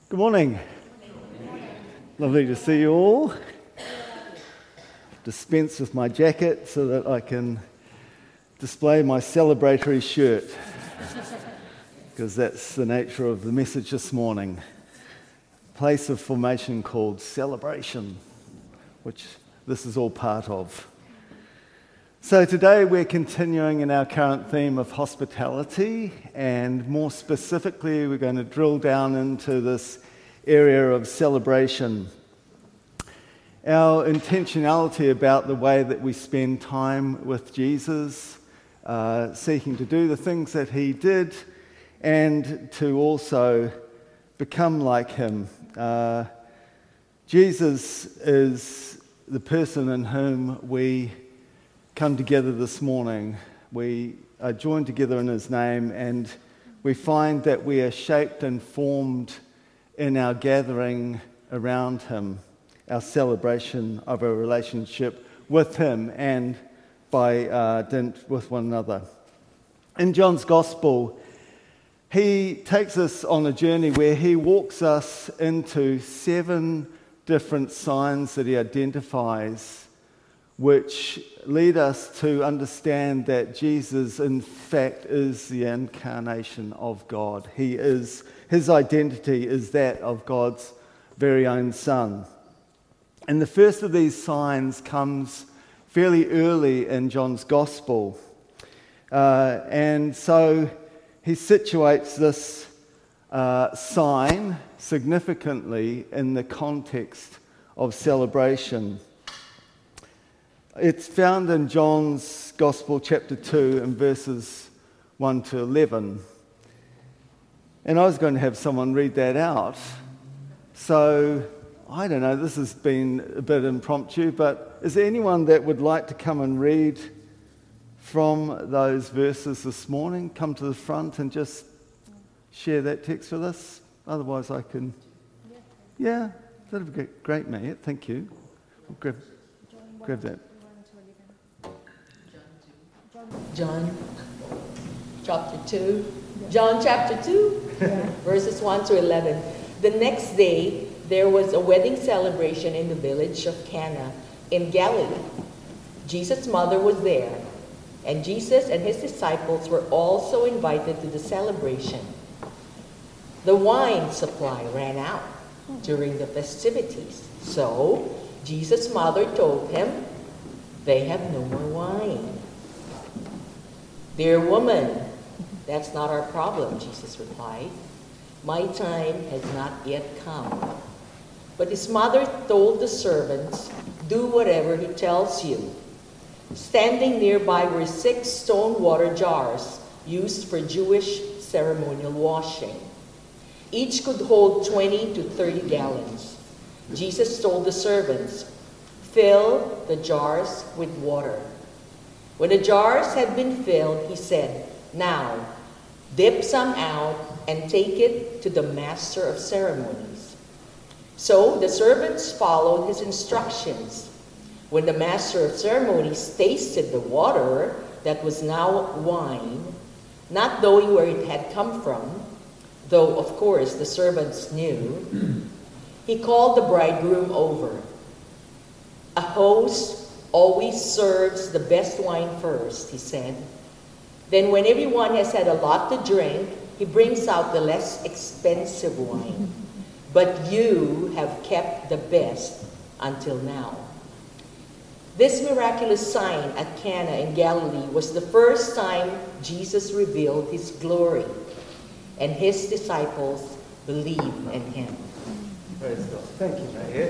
Good morning. Lovely to see you all. Dispense with my jacket so that I can display my celebratory shirt, because that's the nature of the message this morning. Place of formation called celebration, which this is all part of. So today we're continuing in our current theme of hospitality, and more specifically we're going to drill down into this area of celebration. Our intentionality about the way that we spend time with Jesus, seeking to do the things that he did and to also become like him. Jesus is the person in whom we come together this morning. We are joined together in his name, and we find that we are shaped and formed in our gathering around him, our celebration of a relationship with him and by dint with one another. In John's Gospel, he takes us on a journey where he walks us into 7 different signs that he identifies, which lead us to understand that Jesus, in fact, is the incarnation of God. His identity is that of God's very own Son. And the first of these signs comes fairly early in John's Gospel. And so he situates this sign significantly in the context of celebration. It's found in John's Gospel, chapter 2, and verses 1 to 11. And I was going to have someone read that out. So, I don't know, this has been a bit impromptu, but is there anyone that would like to come and read from those verses this morning? Come to the front and just share that text with us. Otherwise I can... Yeah, that'd be great, mate. Thank you. Grab that. John chapter 2, verses 1 to 11. The next day, there was a wedding celebration in the village of Cana in Galilee. Jesus' mother was there, and Jesus and his disciples were also invited to the celebration. The wine supply ran out during the festivities, so Jesus' mother told him, "They have no more wine." "Dear woman, that's not our problem," Jesus replied. "My time has not yet come." But his mother told the servants, "Do whatever he tells you." Standing nearby were 6 stone water jars used for Jewish ceremonial washing. Each could hold 20 to 30 gallons. Jesus told the servants, "Fill the jars with water." When the jars had been filled, he said, "Now, dip some out and take it to the master of ceremonies." So the servants followed his instructions. When the master of ceremonies tasted the water that was now wine, not knowing where it had come from, though of course the servants knew, he called the bridegroom over. "A host always serves the best wine first," he said. "Then when everyone has had a lot to drink, he brings out the less expensive wine. But you have kept the best until now." This miraculous sign at Cana in Galilee was the first time Jesus revealed his glory, and his disciples believed in him. Praise God. Thank you, mate.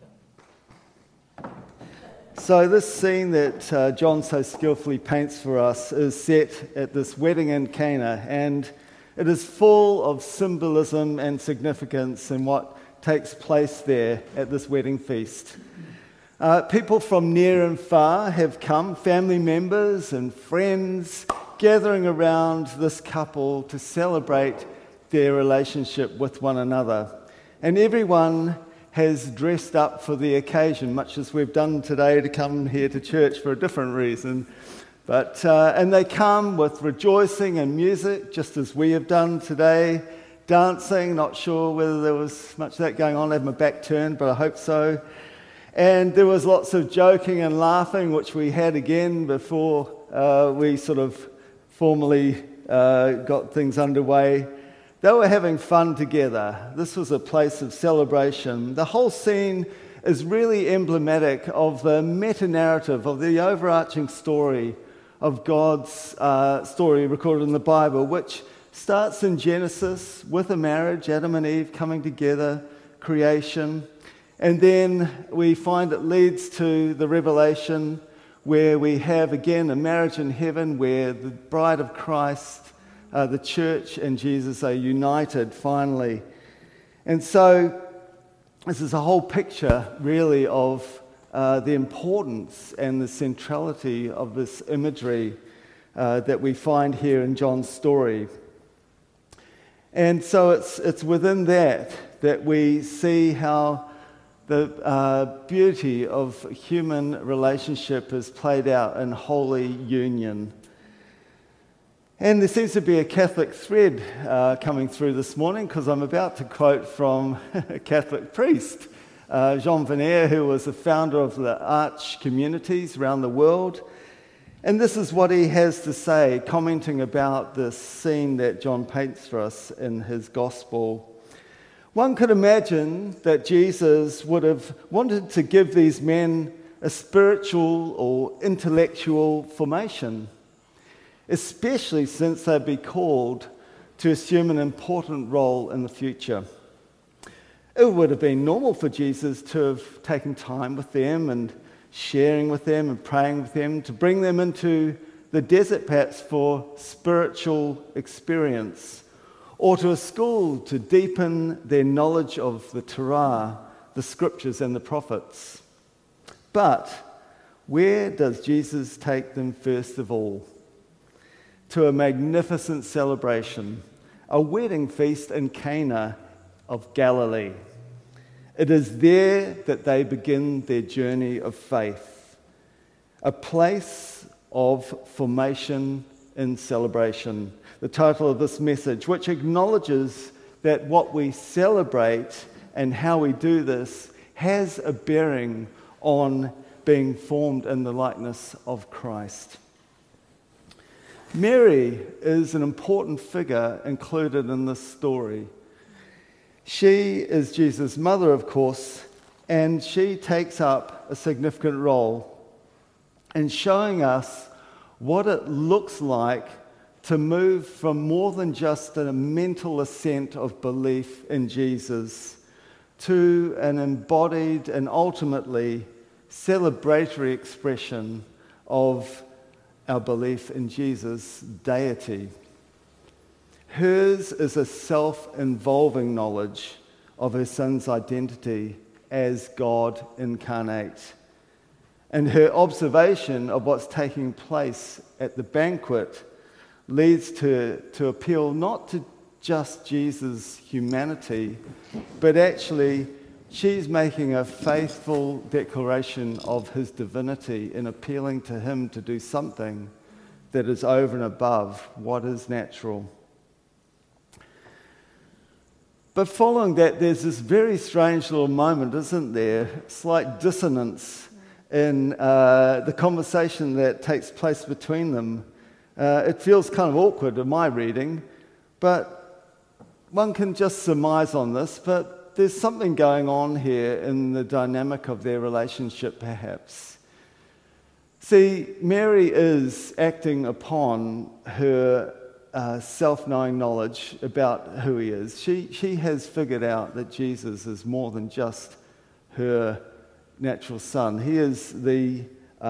So this scene that John so skillfully paints for us is set at this wedding in Cana, and it is full of symbolism and significance in what takes place there at this wedding feast. People from near and far have come, family members and friends, gathering around this couple to celebrate their relationship with one another. And everyone has dressed up for the occasion, much as we've done today to come here to church for a different reason. And they come with rejoicing and music, just as we have done today, dancing, not sure whether there was much of that going on. I had my back turned, but I hope so. And there was lots of joking and laughing, which we had again before we sort of formally got things underway. They were having fun together. This was a place of celebration. The whole scene is really emblematic of the meta-narrative, of the overarching story of God's story recorded in the Bible, which starts in Genesis with a marriage, Adam and Eve coming together, creation, and then we find it leads to the Revelation, where we have again a marriage in heaven where the bride of Christ, the church and Jesus are united finally. And so this is a whole picture really of the importance and the centrality of this imagery that we find here in John's story. And so it's within that we see how the beauty of human relationship is played out in holy union. And there seems to be a Catholic thread coming through this morning, because I'm about to quote from a Catholic priest, Jean Vanier, who was the founder of the Arch communities around the world. And this is what he has to say, commenting about this scene that John paints for us in his gospel. One could imagine that Jesus would have wanted to give these men a spiritual or intellectual formation, especially since they'd be called to assume an important role in the future. It would have been normal for Jesus to have taken time with them and sharing with them and praying with them, to bring them into the desert perhaps for spiritual experience, or to a school to deepen their knowledge of the Torah, the scriptures and the prophets. But where does Jesus take them first of all? To a magnificent celebration, a wedding feast in Cana of Galilee. It is there that they begin their journey of faith, a place of formation in celebration. The title of this message, which acknowledges that what we celebrate and how we do this has a bearing on being formed in the likeness of Christ. Mary is an important figure included in this story. She is Jesus' mother, of course, and she takes up a significant role in showing us what it looks like to move from more than just a mental assent of belief in Jesus to an embodied and ultimately celebratory expression of our belief in Jesus' deity. Hers is a self-involving knowledge of her son's identity as God incarnate. And her observation of what's taking place at the banquet leads to appeal not to just Jesus' humanity, but actually she's making a faithful declaration of his divinity in appealing to him to do something that is over and above what is natural. But following that, there's this very strange little moment, isn't there? Slight dissonance in the conversation that takes place between them. It feels kind of awkward in my reading, but one can just surmise on this, but there's something going on here in the dynamic of their relationship, perhaps. See, Mary is acting upon her self-knowing knowledge about who he is. She has figured out that Jesus is more than just her natural son. He is the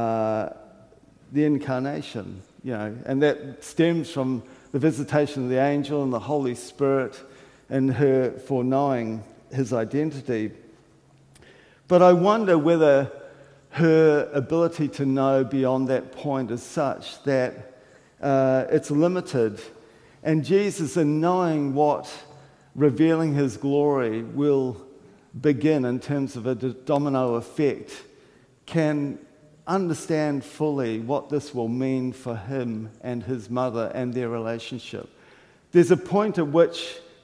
incarnation, and that stems from the visitation of the angel and the Holy Spirit and her foreknowing his identity. But I wonder whether her ability to know beyond that point is such that it's limited. And Jesus, in knowing what revealing his glory will begin in terms of a domino effect, can understand fully what this will mean for him and his mother and their relationship. There's a point at which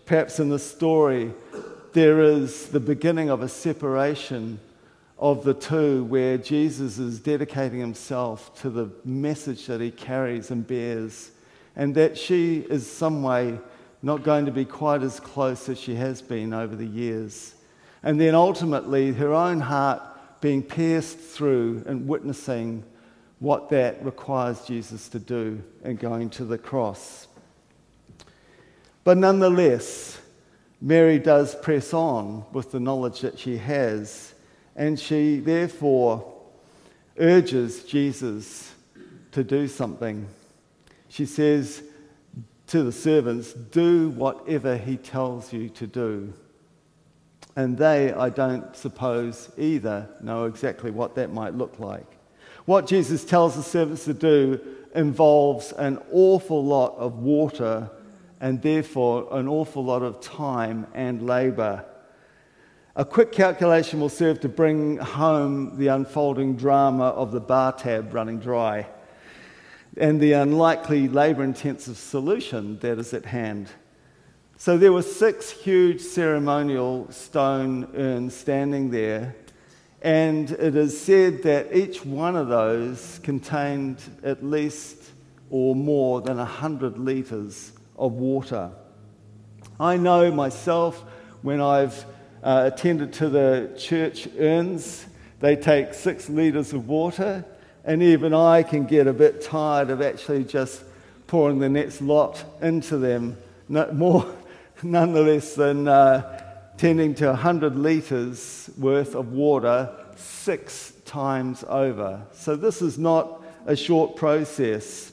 perhaps in the story, there is the beginning of a separation of the two, where Jesus is dedicating himself to the message that he carries and bears, and that she is some way not going to be quite as close as she has been over the years. And then ultimately her own heart being pierced through and witnessing what that requires Jesus to do and going to the cross. But nonetheless, Mary does press on with the knowledge that she has, and she therefore urges Jesus to do something. She says to the servants, "Do whatever he tells you to do." And they, I don't suppose either, know exactly what that might look like. What Jesus tells the servants to do involves an awful lot of water and therefore an awful lot of time and labour. A quick calculation will serve to bring home the unfolding drama of the bar tab running dry and the unlikely labour-intensive solution that is at hand. So there were 6 huge ceremonial stone urns standing there, and it is said that each one of those contained at least or more than 100 litres of water. I know myself, when I've attended to the church urns, they take 6 litres of water, and even I can get a bit tired of actually just pouring the next lot into them, nonetheless than tending to 100 litres worth of water 6 times over. So this is not a short process.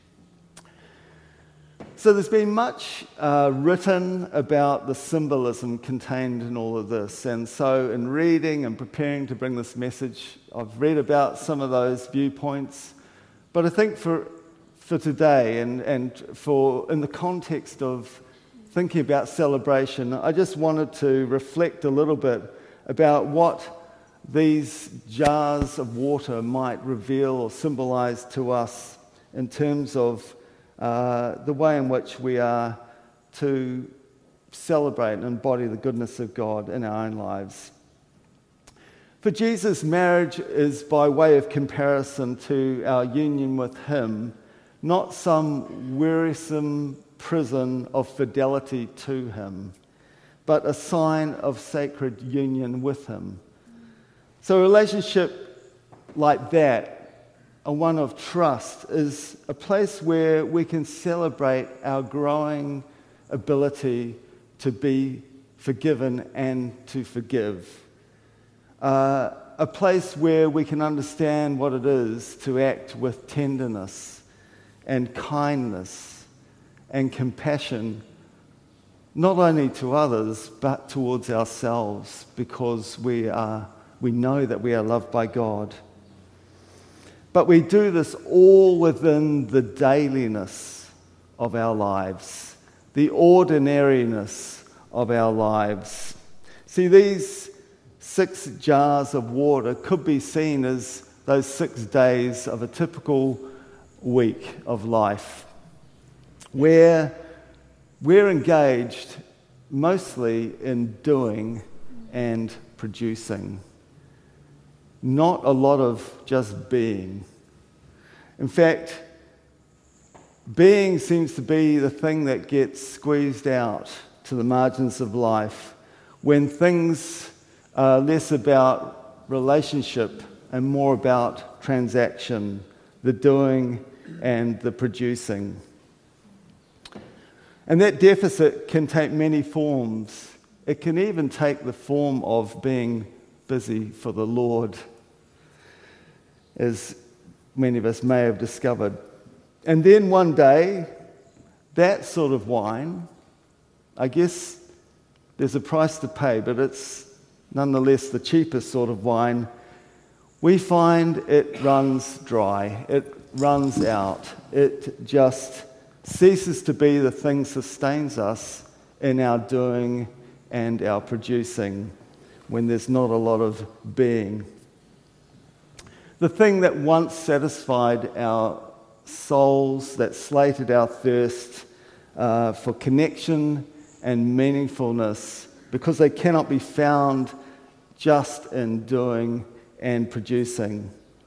So there's been much written about the symbolism contained in all of this. And so in reading and preparing to bring this message, I've read about some of those viewpoints. But I think for today and for in the context of thinking about celebration, I just wanted to reflect a little bit about what these jars of water might reveal or symbolize to us in terms of the way in which we are to celebrate and embody the goodness of God in our own lives. For Jesus, marriage is by way of comparison to our union with him, not some wearisome prison of fidelity to him, but a sign of sacred union with him. So a relationship like that, a one of trust, is a place where we can celebrate our growing ability to be forgiven and to forgive. A place where we can understand what it is to act with tenderness and kindness and compassion, not only to others, but towards ourselves, because we know that we are loved by God. But we do this all within the dailiness of our lives, the ordinariness of our lives. See, these 6 jars of water could be seen as those 6 days of a typical week of life, where we're engaged mostly in doing and producing. Not a lot of just being. In fact, being seems to be the thing that gets squeezed out to the margins of life when things are less about relationship and more about transaction, the doing and the producing. And that deficit can take many forms. It can even take the form of being busy for the Lord, as many of us may have discovered. And then one day, that sort of wine, I guess there's a price to pay, but it's nonetheless the cheapest sort of wine, we find it runs dry, it runs out, it just ceases to be the thing that sustains us in our doing and our producing when there's not a lot of being. The thing that once satisfied our souls, that slated our thirst for connection and meaningfulness, because they cannot be found just in doing and producing,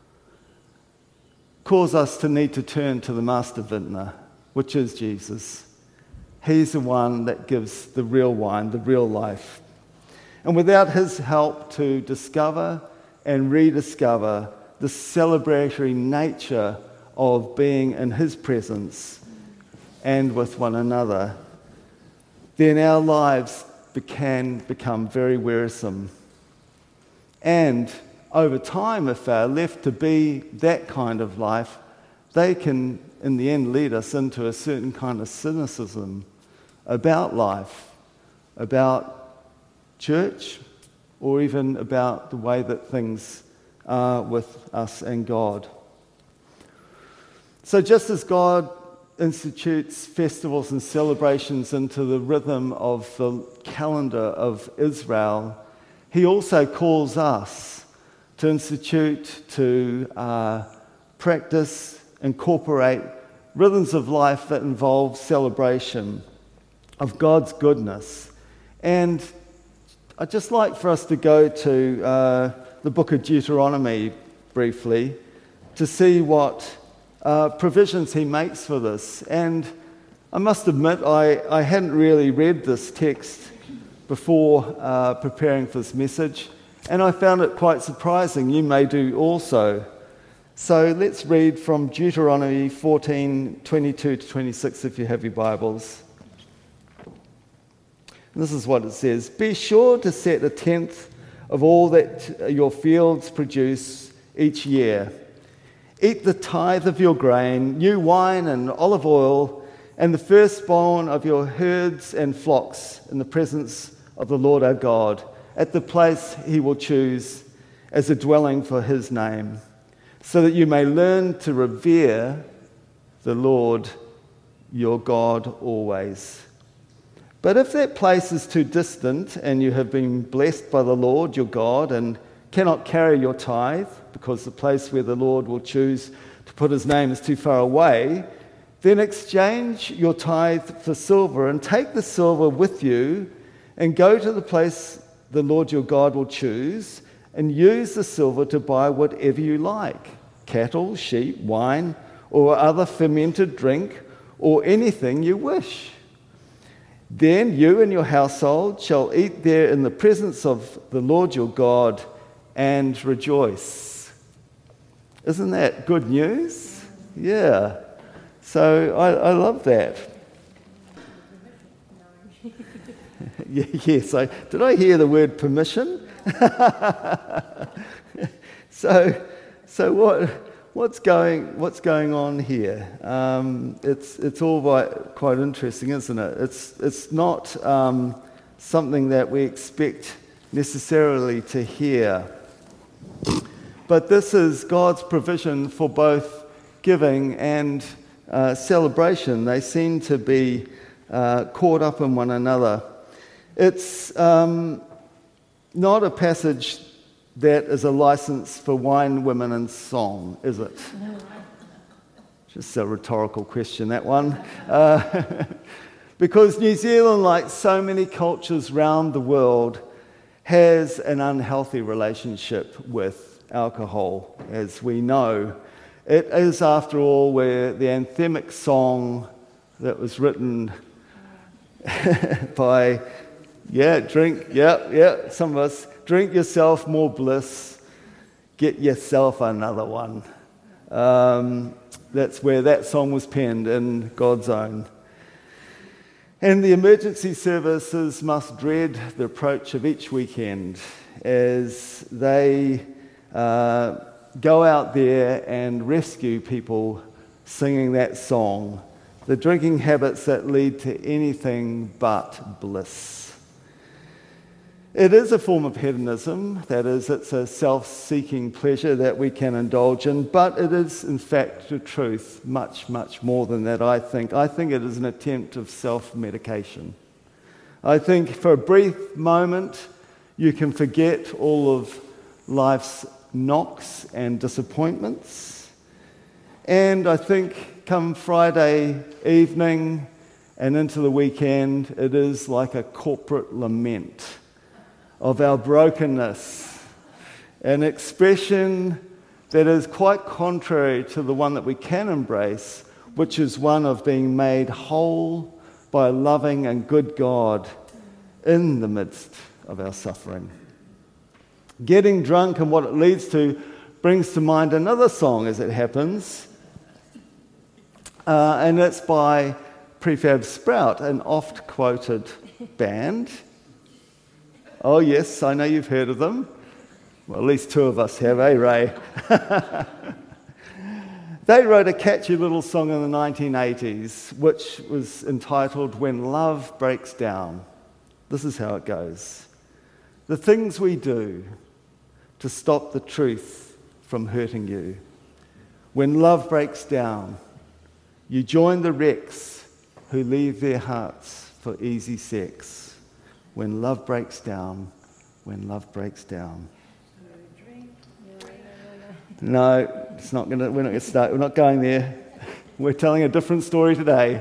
cause us to need to turn to the master vintner, which is Jesus. He's the one that gives the real wine, the real life. And without his help to discover and rediscover the celebratory nature of being in his presence and with one another, then our lives can become very wearisome. And over time, if they're left to be that kind of life, they can, in the end, lead us into a certain kind of cynicism about life, about church, or even about the way that things are with us and God. So just as God institutes festivals and celebrations into the rhythm of the calendar of Israel, he also calls us to institute, to practice, incorporate rhythms of life that involve celebration of God's goodness. And I'd just like for us to go to the book of Deuteronomy briefly to see what provisions he makes for this. And I must admit, I hadn't really read this text before preparing for this message, and I found it quite surprising. You may do also. So let's read from Deuteronomy 14:22 to 26 if you have your Bibles. And this is what it says. Be sure to set 1/10 of all that your fields produce each year. Eat the tithe of your grain, new wine and olive oil, and the firstborn of your herds and flocks in the presence of the Lord our God, at the place he will choose as a dwelling for his name, so that you may learn to revere the Lord your God always. But if that place is too distant and you have been blessed by the Lord your God and cannot carry your tithe, because the place where the Lord will choose to put his name is too far away, then exchange your tithe for silver and take the silver with you and go to the place the Lord your God will choose and use the silver to buy whatever you like, cattle, sheep, wine, or other fermented drink, or anything you wish. Then you and your household shall eat there in the presence of the Lord your God and rejoice. Isn't that good news? Yeah. So I love that. Yes. Did I hear the word permission? So what's going on here? It's all quite interesting, isn't it? It's not something that we expect necessarily to hear. But this is God's provision for both giving and celebration. They seem to be caught up in one another. It's not a passage that is a license for wine, women, and song, is it? Just a rhetorical question, that one. Because New Zealand, like so many cultures around the world, has an unhealthy relationship with alcohol, as we know. It is, after all, where the anthemic song that was written by, some of us, drink yourself more bliss, get yourself another one. That's where that song was penned, in God's own. And the emergency services must dread the approach of each weekend as they go out there and rescue people singing that song, the drinking habits that lead to anything but bliss. It is a form of hedonism, that is, it's a self-seeking pleasure that we can indulge in, but it is, in fact, the truth, much, much more than that, I think. I think it is an attempt of self-medication. I think for a brief moment, you can forget all of life's knocks and disappointments. And I think come Friday evening, and into the weekend, it is like a corporate lament of our brokenness, an expression that is quite contrary to the one that we can embrace, which is one of being made whole by a loving and good God in the midst of our suffering. Getting drunk and what it leads to brings to mind another song as it happens, and it's by Prefab Sprout, an oft-quoted band. Oh yes, I know you've heard of them. Well, at least two of us have, eh, Ray? They wrote a catchy little song in the 1980s, which was entitled When Love Breaks Down. This is how it goes. The things we do to stop the truth from hurting you. When love breaks down, you join the wrecks who leave their hearts for easy sex. When love breaks down, when love breaks down. No, it's not gonna. We're not going to start. We're not going there. We're telling a different story today.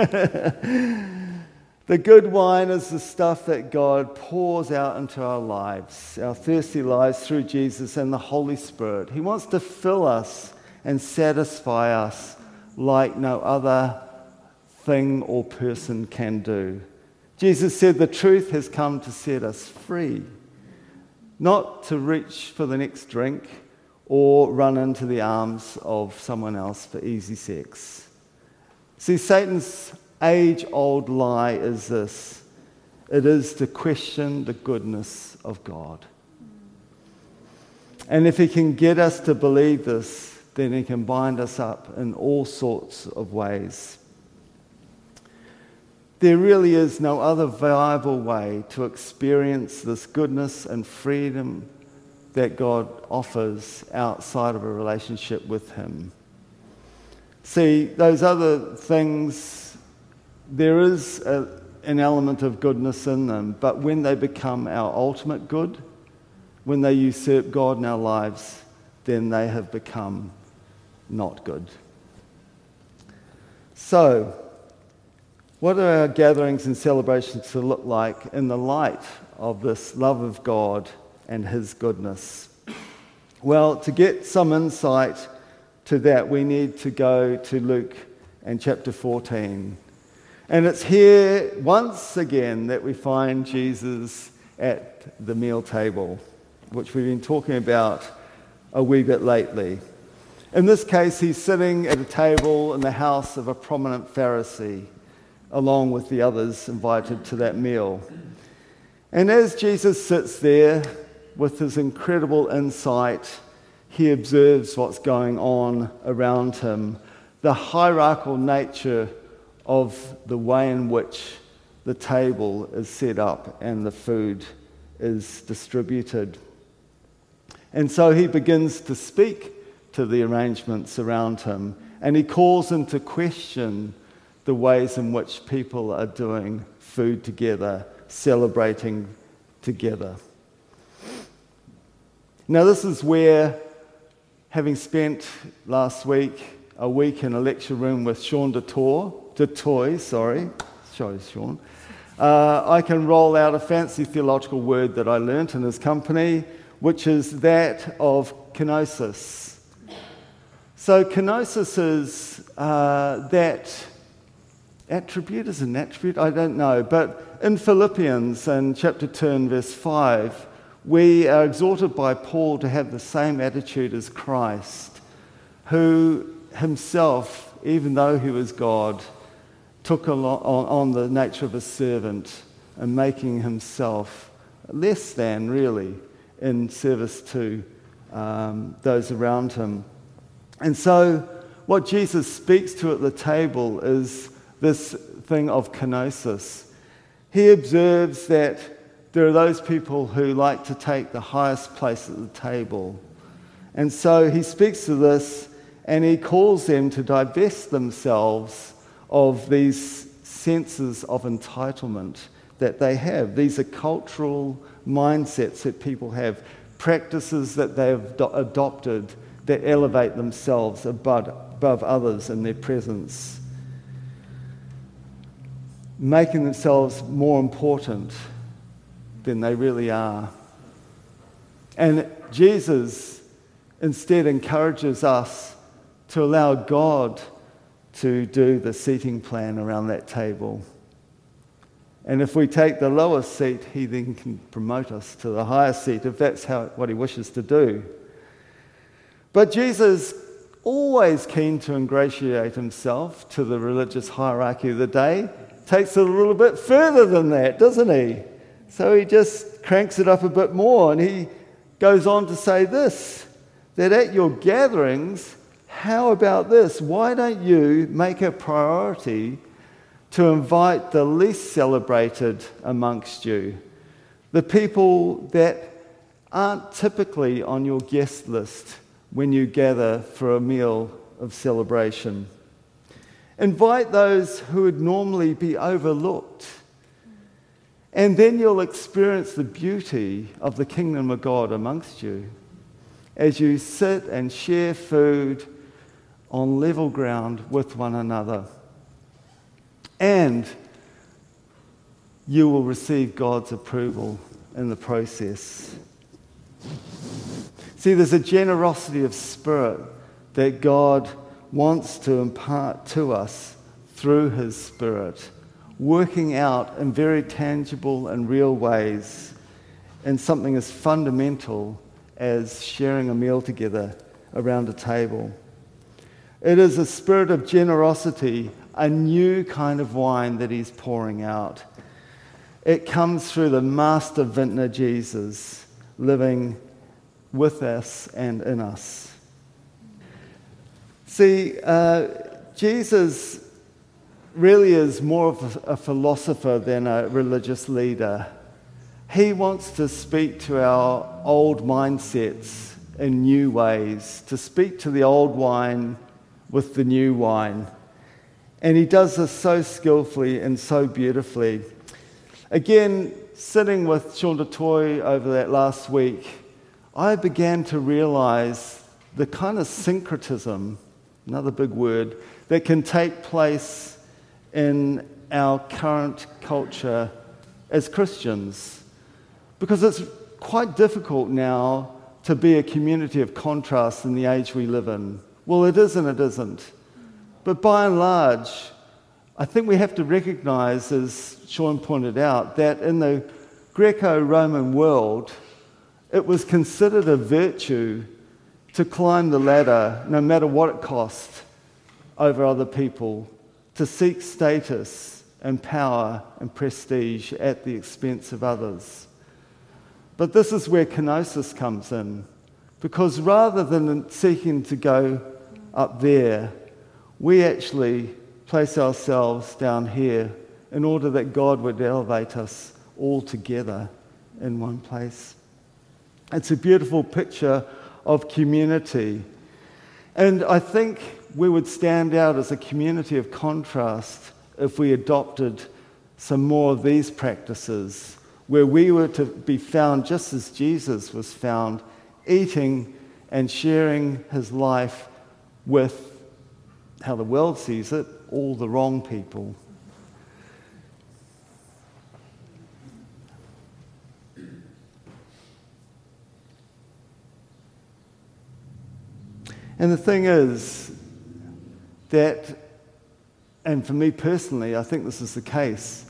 The good wine is the stuff that God pours out into our lives, our thirsty lives through Jesus and the Holy Spirit. He wants to fill us and satisfy us like no other thing or person can do. Jesus said the truth has come to set us free, not to reach for the next drink or run into the arms of someone else for easy sex. See, Satan's age-old lie is this: it is to question the goodness of God. And if he can get us to believe this, then he can bind us up in all sorts of ways. There really is no other viable way to experience this goodness and freedom that God offers outside of a relationship with him. See, those other things, there is an element of goodness in them, but when they become our ultimate good, when they usurp God in our lives, then they have become not good. So, what are our gatherings and celebrations to look like in the light of this love of God and his goodness? Well, to get some insight to that, we need to go to Luke and chapter 14. And it's here once again that we find Jesus at the meal table, which we've been talking about a wee bit lately. In this case, he's sitting at a table in the house of a prominent Pharisee, along with the others invited to that meal. And as Jesus sits there with his incredible insight, he observes what's going on around him, the hierarchical nature of the way in which the table is set up and the food is distributed. And so he begins to speak to the arrangements around him, and he calls into question the ways in which people are doing food together, celebrating together. Now, this is where, having spent last week a week in a lecture room with Sean Detoy, sorry, Sean, I can roll out a fancy theological word that I learnt in his company, which is that of kenosis. So kenosis is that attribute, is an attribute? I don't know. But in Philippians, in chapter 2 and verse 5, we are exhorted by Paul to have the same attitude as Christ, who himself, even though he was God, took on the nature of a servant and making himself less than, really, in service to those around him. And so what Jesus speaks to at the table is this thing of kenosis. He observes that there are those people who like to take the highest place at the table. And so he speaks to this, and he calls them to divest themselves of these senses of entitlement that they have. These are cultural mindsets that people have, practices that they have adopted that elevate themselves above others in their presence. making themselves more important than they really are. And Jesus instead encourages us to allow God to do the seating plan around that table. And if we take the lowest seat, he then can promote us to the highest seat if that's what he wishes to do. But Jesus, always keen to ingratiate himself to the religious hierarchy of the day, takes it a little bit further than that, doesn't he? So he just cranks it up a bit more, and he goes on to say this, that at your gatherings, how about this? Why don't you make a priority to invite the least celebrated amongst you, the people that aren't typically on your guest list when you gather for a meal of celebration. Invite those who would normally be overlooked, and then you'll experience the beauty of the kingdom of God amongst you as you sit and share food on level ground with one another. And you will receive God's approval in the process. See, there's a generosity of spirit that God wants to impart to us through his Spirit, working out in very tangible and real ways in something as fundamental as sharing a meal together around a table. It is a spirit of generosity, a new kind of wine that he's pouring out. It comes through the master vintner Jesus living with us and in us. See, Jesus really is more of a philosopher than a religious leader. He wants to speak to our old mindsets in new ways, to speak to the old wine with the new wine. And he does this so skillfully and so beautifully. Again, sitting with Sean DeToy over that last week, I began to realize the kind of syncretism, another big word, that can take place in our current culture as Christians. Because it's quite difficult now to be a community of contrast in the age we live in. Well, it is and it isn't. But by and large, I think we have to recognize, as Sean pointed out, that in the Greco-Roman world, it was considered a virtue to climb the ladder, no matter what it cost, over other people, to seek status and power and prestige at the expense of others. But this is where kenosis comes in, because rather than seeking to go up there, we actually place ourselves down here in order that God would elevate us all together in one place. It's a beautiful picture of community. And I think we would stand out as a community of contrast if we adopted some more of these practices, where we were to be found just as Jesus was found, eating and sharing his life with, how the world sees it, all the wrong people. And the thing is that, and for me personally, I think this is the case,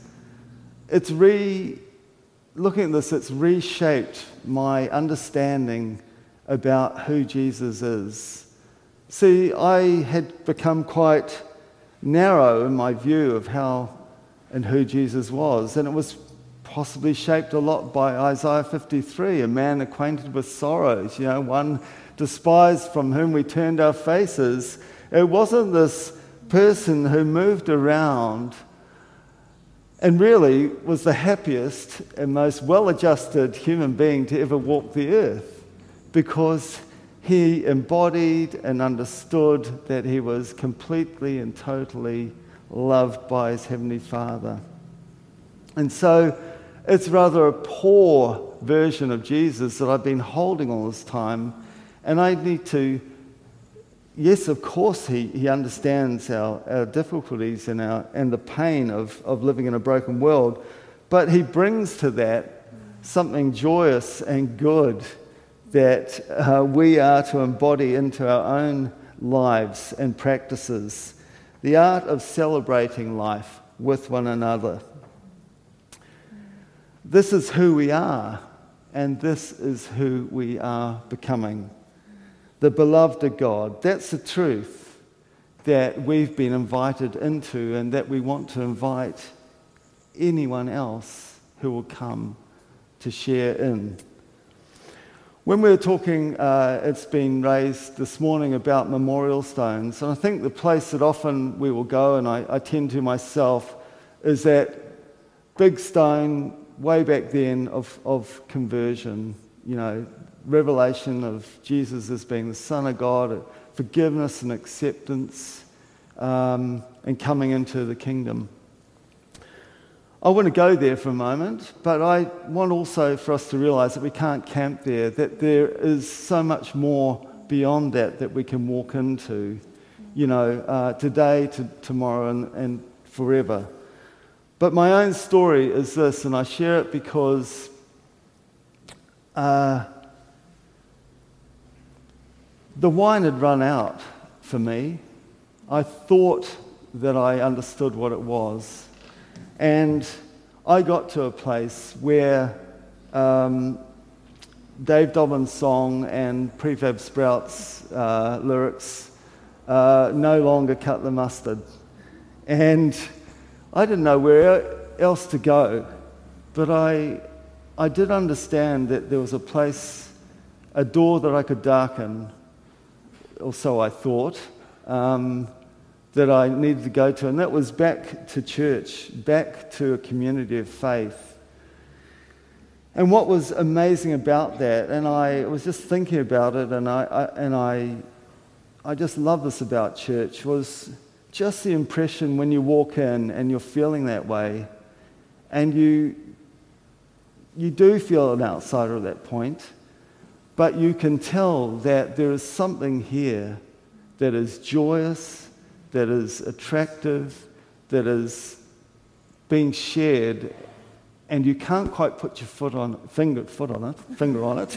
looking at this, it's reshaped my understanding about who Jesus is. See, I had become quite narrow in my view of how and who Jesus was, and it was possibly shaped a lot by Isaiah 53, a man acquainted with sorrows, one despised from whom we turned our faces. It wasn't this person who moved around and really was the happiest and most well-adjusted human being to ever walk the earth, because he embodied and understood that he was completely and totally loved by his Heavenly Father. And so it's rather a poor version of Jesus that I've been holding all this time, and I need to yes, of course, he understands our difficulties and the pain of living in a broken world, but he brings to that something joyous and good that we are to embody into our own lives and practices. The art of celebrating life with one another. This is who we are, and this is who we are becoming. The beloved of God. That's the truth that we've been invited into, and that we want to invite anyone else who will come to share in. When we were talking, it's been raised this morning about memorial stones, and I think the place that often we will go, and I tend to myself, is that big stone way back then of conversion, revelation of Jesus as being the Son of God, forgiveness and acceptance, and coming into the kingdom. I want to go there for a moment, but I want also for us to realise that we can't camp there, that there is so much more beyond that we can walk into, today, to tomorrow, and forever. But my own story is this, and I share it because the wine had run out for me. I thought that I understood what it was. And I got to a place where Dave Dobbin's song and Prefab Sprout's lyrics no longer cut the mustard. And I didn't know where else to go, but I did understand that there was a place, a door that I could darken, or so I thought, that I needed to go to, and that was back to church, back to a community of faith. And what was amazing about that, and I was just thinking about it, and I just love this about church, was just the impression when you walk in and you're feeling that way, and you do feel an outsider at that point, but you can tell that there is something here that is joyous, that is attractive, that is being shared, and you can't quite put your finger on it.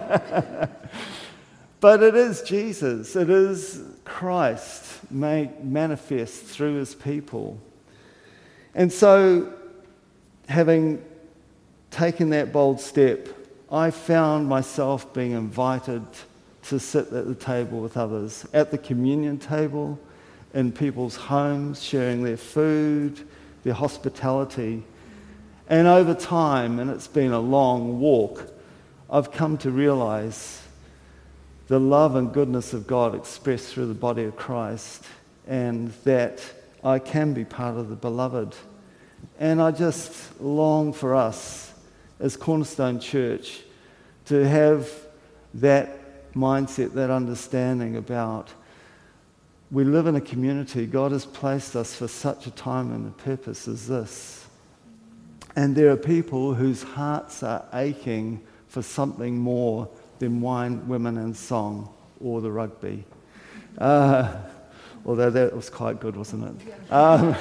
But it is Jesus, it is Christ made manifest through his people. And so, having taken that bold step, I found myself being invited to sit at the table with others, at the communion table, in people's homes, sharing their food, their hospitality. And over time, and it's been a long walk, I've come to realize the love and goodness of God expressed through the body of Christ, and that I can be part of the beloved. And I just long for us as Cornerstone Church to have that mindset, that understanding about we live in a community. God has placed us for such a time and a purpose as this. And there are people whose hearts are aching for something more than wine, women, and song, or the rugby. Although that was quite good, wasn't it?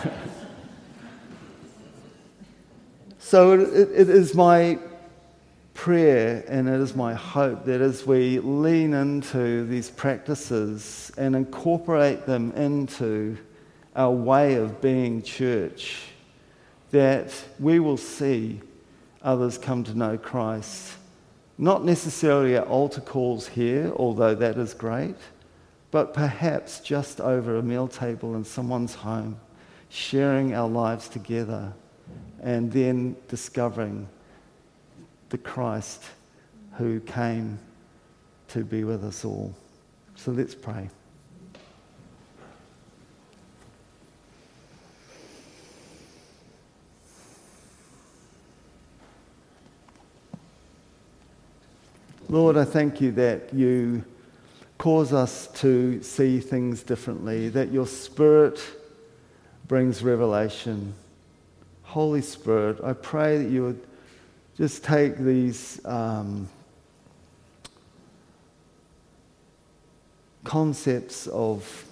So it is my prayer and it is my hope that as we lean into these practices and incorporate them into our way of being church, that we will see others come to know Christ. Not necessarily at altar calls here, although that is great, but perhaps just over a meal table in someone's home, sharing our lives together and then discovering the Christ who came to be with us all. So let's pray. Lord, I thank you that you cause us to see things differently, that your Spirit brings revelation. Holy Spirit, I pray that you would just take these concepts of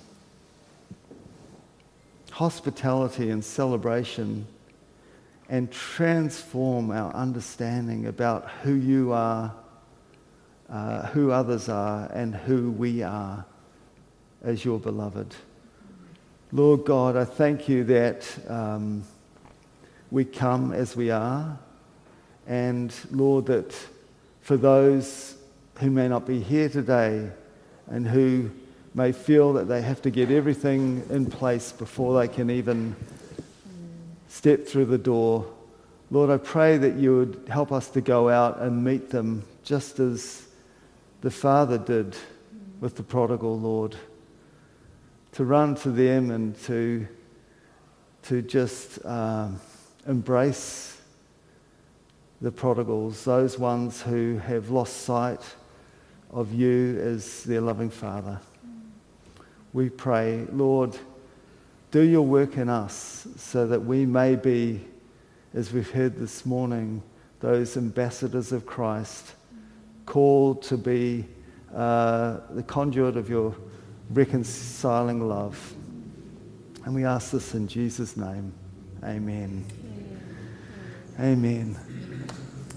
hospitality and celebration and transform our understanding about who you are, who others are, and who we are as your beloved. Lord God, I thank you that we come as we are, and Lord, that for those who may not be here today and who may feel that they have to get everything in place before they can even step through the door, Lord, I pray that you would help us to go out and meet them just as the Father did with the prodigal, Lord, to run to them and to just embrace the prodigals, those ones who have lost sight of you as their loving Father. We pray, Lord, do your work in us so that we may be, as we've heard this morning, those ambassadors of Christ, called to be the conduit of your reconciling love. And we ask this in Jesus' name. Amen. Amen.